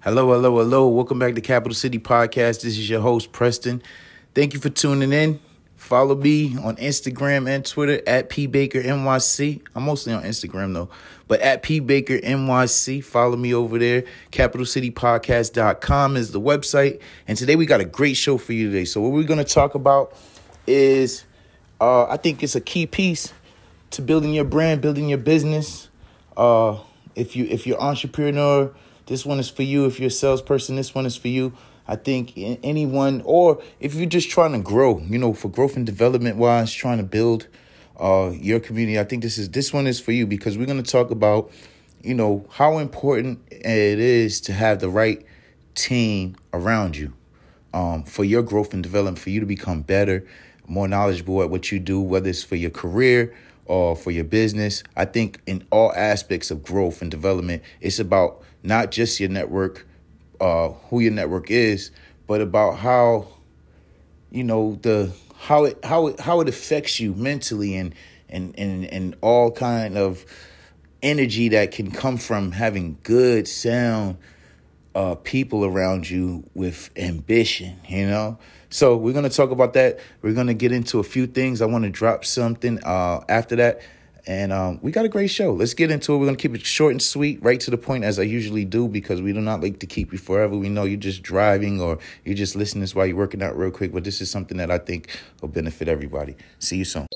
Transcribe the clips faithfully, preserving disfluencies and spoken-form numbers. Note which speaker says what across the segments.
Speaker 1: Hello, hello, hello. Welcome back to Capital City Podcast. This is your host, Preston. Thank you for tuning in. Follow me on Instagram and Twitter at P Baker N Y C. I'm mostly on Instagram, though. But at P Baker N Y C, follow me over there. capital city podcast dot com is the website. And today we got a great show for you today. So what we're going to talk about is, uh, I think it's a key piece to building your brand, building your business. Uh, if you if you're an entrepreneur, this one is for you. If you're a salesperson, this one is for you. I think anyone, or if you're just trying to grow, you know, for growth and development wise, trying to build uh, your community, I think this is this one is for you because we're going to talk about, you know, how important it is to have the right team around you um, for your growth and development, for you to become better, more knowledgeable at what you do, whether it's for your career or for your business. I think in all aspects of growth and development, it's about not just your network, uh, who your network is, but about how, you know, the how it how it how it affects you mentally and and and and all kind of energy that can come from having good, sound uh, people around you with ambition. You know. So we're going to talk about that. We're going to get into a few things. I want to drop something uh, after that. And um, we got a great show. Let's get into it. We're going to keep it short and sweet, right to the point, as I usually do, because we do not like to keep you forever. We know you're just driving or you're just listening to this while you're working out real quick. But this is something that I think will benefit everybody. See you soon.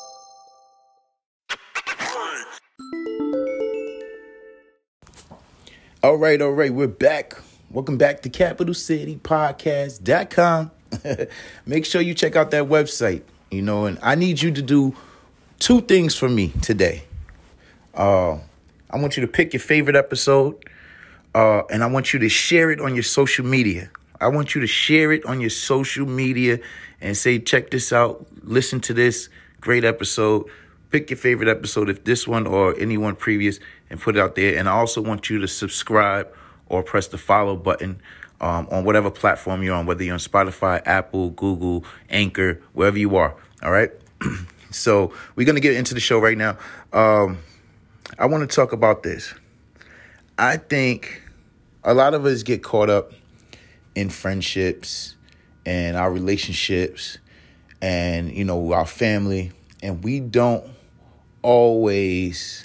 Speaker 1: All right, all right. We're back. Welcome back to capital city podcast dot com. Make sure you check out that website, you know, and I need you to do two things for me today. Uh, I want you to pick your favorite episode, uh, and I want you to share it on your social media. I want you to share it on your social media and say, check this out. Listen to this great episode. Pick your favorite episode, if this one or anyone previous, and put it out there. And I also want you to subscribe or press the follow button um, on whatever platform you're on, whether you're on Spotify, Apple, Google, Anchor, wherever you are. All right. So we're going to get into the show right now. Um, I want to talk about this. I think a lot of us get caught up in friendships and our relationships and, you know, our family. And we don't always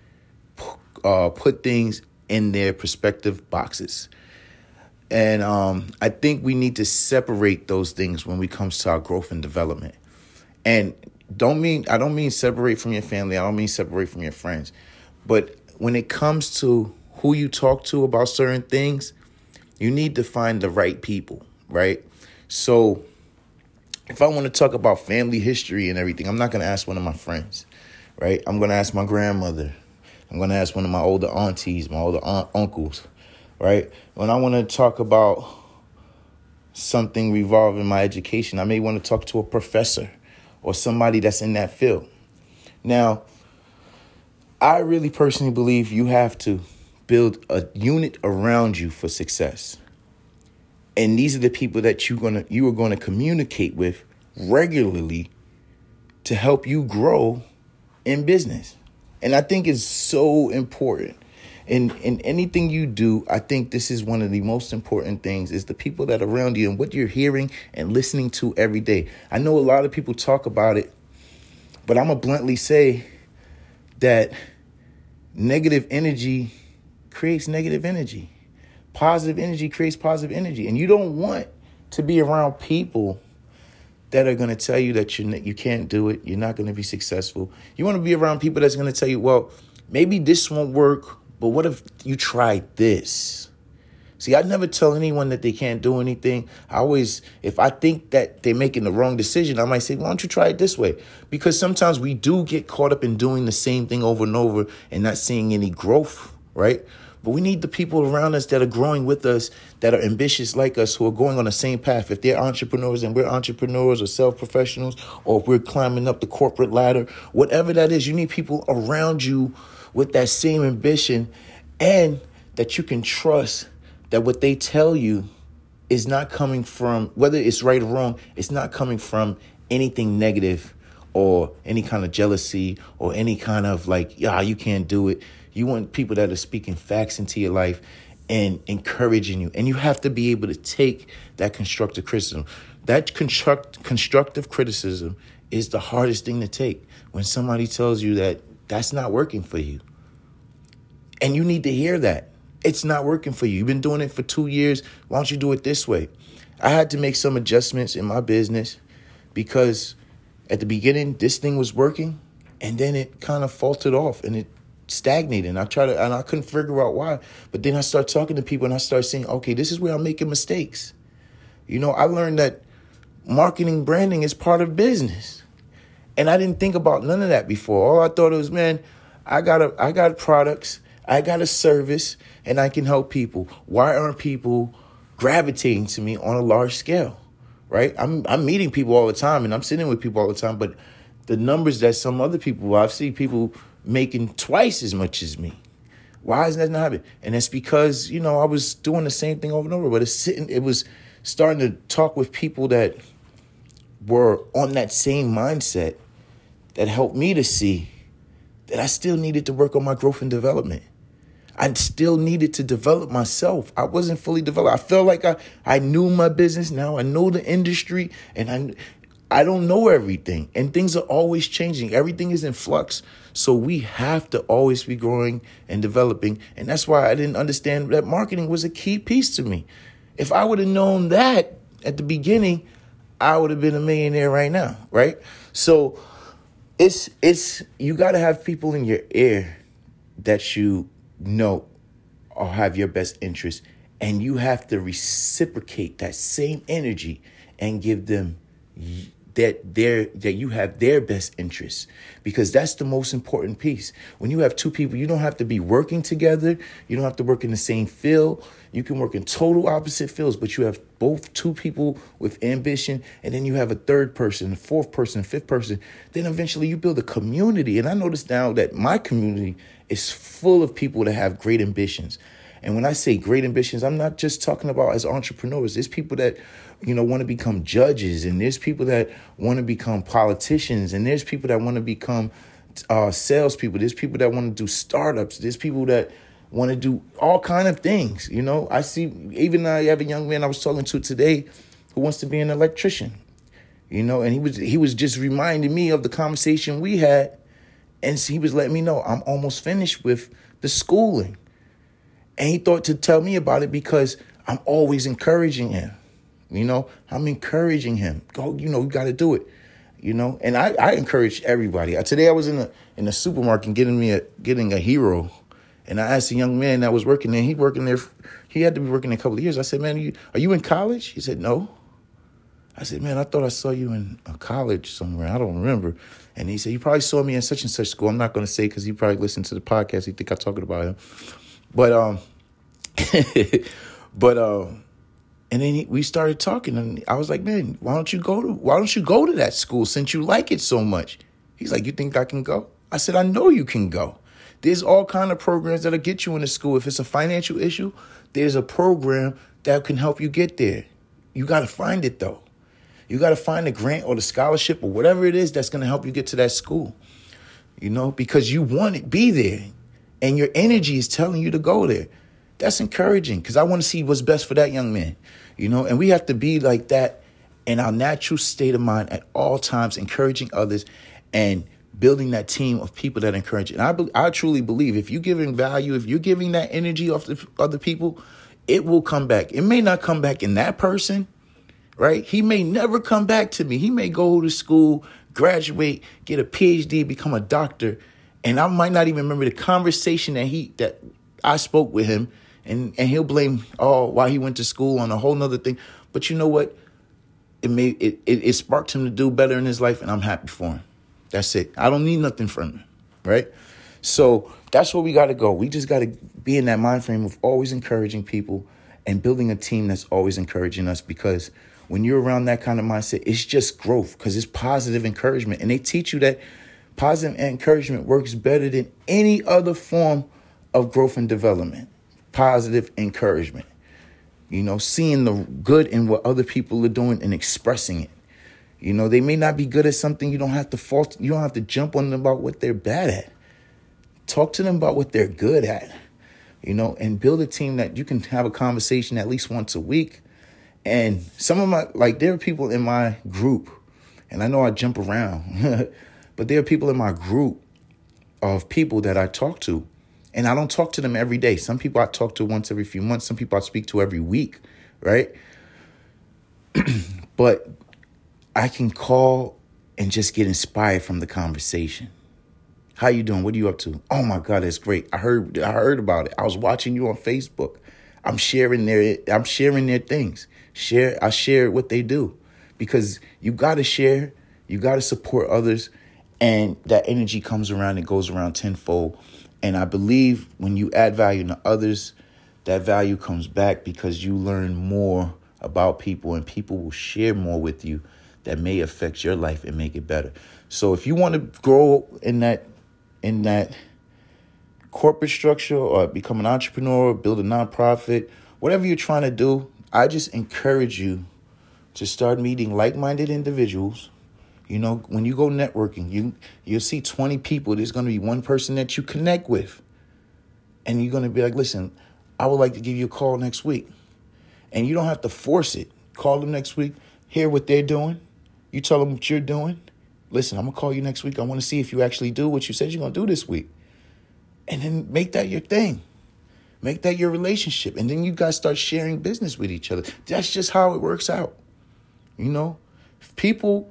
Speaker 1: uh, put things in their perspective boxes. And um, I think we need to separate those things when it comes to our growth and development. And Don't mean I don't mean separate from your family. I don't mean separate from your friends. But when it comes to who you talk to about certain things, you need to find the right people, right? So if I want to talk about family history and everything, I'm not going to ask one of my friends, right? I'm going to ask my grandmother. I'm going to ask one of my older aunties, my older aunt, uncles, right? When I want to talk about something revolving my education, I may want to talk to a professor or somebody that's in that field. Now, I really personally believe you have to build a unit around you for success. And these are the people that you're gonna you are going to communicate with regularly to help you grow in business. And I think it's so important. In in anything you do, I think this is one of the most important things is the people that are around you and what you're hearing and listening to every day. I know a lot of people talk about it, but I'm going to bluntly say that negative energy creates negative energy. Positive energy creates positive energy. And you don't want to be around people that are going to tell you that you you can't do it. You're not going to be successful. You want to be around people that's going to tell you, well, maybe this won't work. But what if you tried this? See, I never tell anyone that they can't do anything. I always, if I think that they're making the wrong decision, I might say, why don't you try it this way? Because sometimes we do get caught up in doing the same thing over and over and not seeing any growth, right? But we need the people around us that are growing with us, that are ambitious like us, who are going on the same path. If they're entrepreneurs and we're entrepreneurs or self-professionals, or if we're climbing up the corporate ladder, whatever that is, you need people around you with that same ambition and that you can trust that what they tell you is not coming from, whether it's right or wrong, it's not coming from anything negative or any kind of jealousy or any kind of like, yeah, you can't do it. You want people that are speaking facts into your life and encouraging you. And you have to be able to take that constructive criticism. That construct, constructive criticism is the hardest thing to take when somebody tells you that that's not working for you. And you need to hear that. It's not working for you. You've been doing it for two years. Why don't you do it this way? I had to make some adjustments in my business because at the beginning, this thing was working and then it kind of faltered off and it stagnated. And I tried to, and I couldn't figure out why. But then I started talking to people and I started saying, okay, this is where I'm making mistakes. You know, I learned that marketing, branding is part of business. And I didn't think about none of that before. All I thought was, man, I got a, I got products, I got a service, and I can help people. Why aren't people gravitating to me on a large scale, right? I'm I'm meeting people all the time, and I'm sitting with people all the time, but the numbers that some other people, I've seen people making twice as much as me. Why is that not happening? And it's because, you know, I was doing the same thing over and over, but it's sitting, it was starting to talk with people that were on that same mindset that helped me to see that I still needed to work on my growth and development. I still needed to develop myself. I wasn't fully developed. I felt like I, I knew my business now. I know the industry, and I, I don't know everything. And things are always changing. Everything is in flux. So we have to always be growing and developing. And that's why I didn't understand that marketing was a key piece to me. If I would have known that at the beginning, I would have been a millionaire right now, right? So it's it's you got to have people in your ear that you know or have your best interest, and you have to reciprocate that same energy and give them that their that you have their best interests, because that's the most important piece. When you have two people, you don't have to be working together. You don't have to work in the same field. You can work in total opposite fields, but you have both two people with ambition, and then you have a third person, a fourth person, a fifth person. Then eventually you build a community. And I notice now that my community is full of people that have great ambitions. And when I say great ambitions, I'm not just talking about as entrepreneurs. There's people that, you know, want to become judges, and there's people that want to become politicians, and there's people that want to become uh, salespeople. There's people that want to do startups. There's people that want to do all kind of things. You know, I see, even I have a young man I was talking to today who wants to be an electrician, you know, and he was he was just reminding me of the conversation we had. And he was letting me know I'm almost finished with the schooling. And he thought to tell me about it because I'm always encouraging him. You know, I'm encouraging him. Go, you know, you got to do it. You know, and I, I encourage everybody. I, today I was in a in the supermarket getting me a getting a hero. And I asked a young man that was working there. He working there. He had to be working there a couple of years. I said, man, are you, are you in college? He said, no. I said, man, I thought I saw you in a college somewhere. I don't remember. And he said, you probably saw me in such and such school. I'm not going to say because he probably listened to the podcast. He think I'm talking about him. But, um, but, um, and then he, we started talking, and I was like, man, why don't you go to, why don't you go to that school since you like it so much? He's like, you think I can go? I said, I know you can go. There's all kind of programs that'll get you into school. If it's a financial issue, there's a program that can help you get there. You got to find it, though. You got to find the grant or the scholarship or whatever it is that's going to help you get to that school, you know, because you want to be there and your energy is telling you to go there. That's encouraging because I want to see what's best for that young man, you know, and we have to be like that in our natural state of mind at all times, encouraging others and building that team of people that encourage you. And I, be, I truly believe if you're giving value, if you're giving that energy off to other people, it will come back. It may not come back in that person, right? He may never come back to me. He may go to school, graduate, get a P H D, become a doctor, and I might not even remember the conversation that he that I spoke with him, and, and he'll blame, oh, why he went to school on a whole nother thing. But you know what? It made it, it, it sparked him to do better in his life, and I'm happy for him. That's it. I don't need nothing from him, right? So that's where we got to go. We just got to be in that mind frame of always encouraging people and building a team that's always encouraging us, because when you're around that kind of mindset, it's just growth because it's positive encouragement. And they teach you that positive encouragement works better than any other form of growth and development. Positive encouragement, you know, seeing the good in what other people are doing and expressing it. You know, they may not be good at something. You don't have to fault. You don't have to jump on them about what they're bad at. Talk to them about what they're good at. you know, and build a team that you can have a conversation at least once a week. And some of my, like, there are people in my group, and I know I jump around, but there are people in my group of people that I talk to, and I don't talk to them every day. Some people I talk to once every few months. Some people I speak to every week, right? But I can call and just get inspired from the conversation. How you doing? What are you up to? Oh my God, that's great. I heard I heard about it. I was watching you on Facebook. I'm sharing their I'm sharing their things. Share I share what they do. Because you gotta share, you gotta support others, and that energy comes around, it goes around tenfold. And I believe when you add value to others, that value comes back because you learn more about people, and people will share more with you that may affect your life and make it better. So if you want to grow in that in that corporate structure, or become an entrepreneur, build a nonprofit, whatever you're trying to do, I just encourage you to start meeting like-minded individuals. You know, when you go networking, you, you'll see twenty people. There's going to be one person that you connect with. And you're going to be like, listen, I would like to give you a call next week. And you don't have to force it. Call them next week, hear what they're doing. You tell them what you're doing. Listen, I'm going to call you next week. I want to see if you actually do what you said you're going to do this week. And then make that your thing. Make that your relationship. And then you guys start sharing business with each other. That's just how it works out. You know, people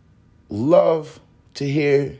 Speaker 1: love to hear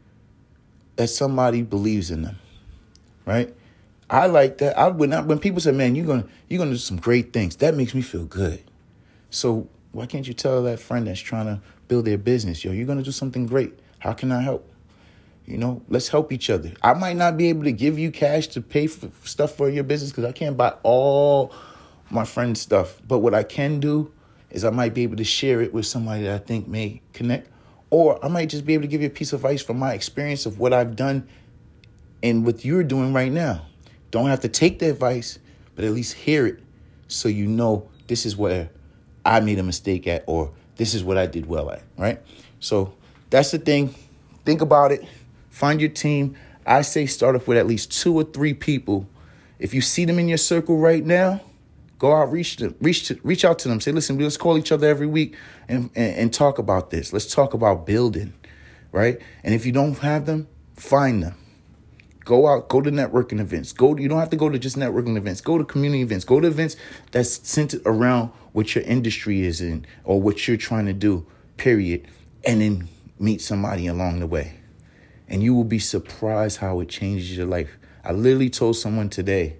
Speaker 1: that somebody believes in them, right? I like that. I when I, when people say, "Man, you're gonna you're gonna do some great things," that makes me feel good. So why can't you tell that friend that's trying to build their business, yo, you're gonna do something great? How can I help? You know, let's help each other. I might not be able to give you cash to pay for stuff for your business because I can't buy all my friend's stuff. But what I can do is I might be able to share it with somebody that I think may connect. Or I might just be able to give you a piece of advice from my experience of what I've done and what you're doing right now. Don't have to take the advice, but at least hear it so you know this is where I made a mistake at, or this is what I did well at, right? So that's the thing. Think about it. Find your team. I say start off with at least two or three people. If you see them in your circle right now, go out, reach them, reach to, reach out to them. Say, listen, let's call each other every week and, and, and talk about this. Let's talk about building, right? And if you don't have them, find them. Go out, go to networking events. Go. You don't have to go to just networking events. Go to community events. Go to events that's centered around what your industry is in or what you're trying to do, period. And then meet somebody along the way. And you will be surprised how it changes your life. I literally told someone today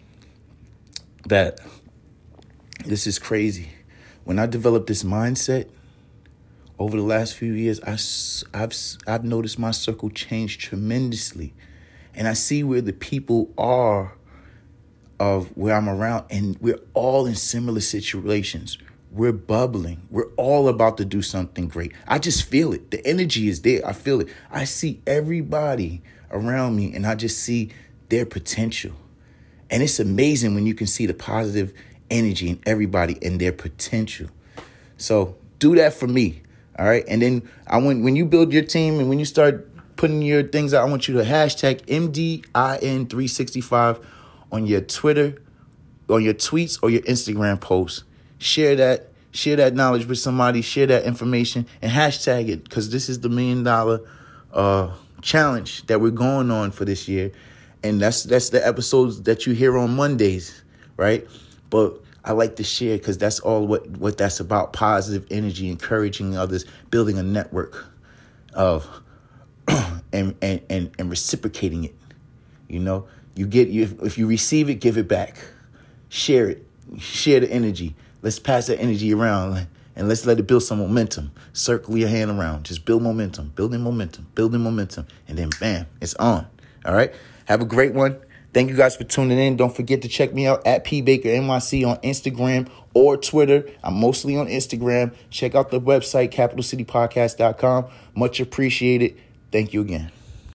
Speaker 1: that this is crazy. When I developed this mindset over the last few years, I, I've, I've noticed my circle change tremendously. And I see where the people are of where I'm around, and we're all in similar situations. We're bubbling. We're all about to do something great. I just feel it. The energy is there. I feel it. I see everybody around me, and I just see their potential. And it's amazing when you can see the positive energy in everybody and their potential. So do that for me. All right. And then I want, when you build your team and when you start putting your things out, I want you to hashtag M D I N three sixty-five on your Twitter, on your tweets, or your Instagram posts. Share that. Share that knowledge with somebody. Share that information and hashtag it, because this is the million dollar uh, challenge that we're going on for this year. And that's that's the episodes that you hear on Mondays, right? But I like to share because that's all what, what that's about. Positive energy, encouraging others, building a network of and, and, and, and reciprocating it. You know, you get you if you receive it, give it back. Share it. Share the energy. Let's pass that energy around and let's let it build some momentum. Circle your hand around. Just build momentum, building momentum, building momentum. And then bam, it's on. All right. Have a great one. Thank you guys for tuning in. Don't forget to check me out at P Baker N Y C on Instagram or Twitter. I'm mostly on Instagram. Check out the website, capital city podcast dot com. Much appreciated. Thank you again.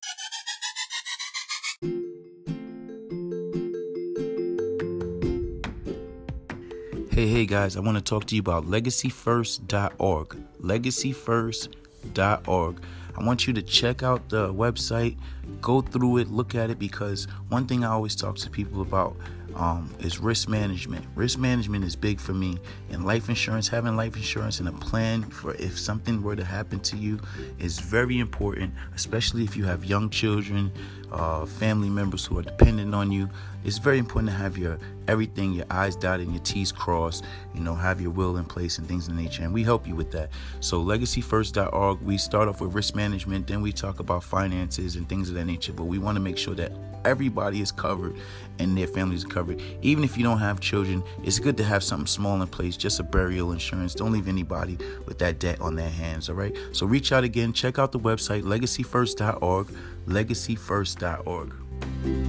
Speaker 1: Hey, hey, guys, I want to talk to you about legacy first dot org. legacy first dot org. I want you to check out the website, go through it, look at it, because one thing I always talk to people about um, is risk management. Risk management is big for me, and life insurance, having life insurance and a plan for if something were to happen to you is very important, especially if you have young children, uh, family members who are dependent on you. It's very important to have your everything, your I's dotted and your T's crossed, you know, have your will in place and things of nature. And we help you with that. So legacy first dot org, we start off with risk management, then we talk about finances and things of that nature. But we want to make sure that everybody is covered and their families are covered. Even if you don't have children, it's good to have something small in place, just a burial insurance. Don't leave anybody with that debt on their hands, all right? So reach out again, check out the website, legacy first dot org, legacy first dot org.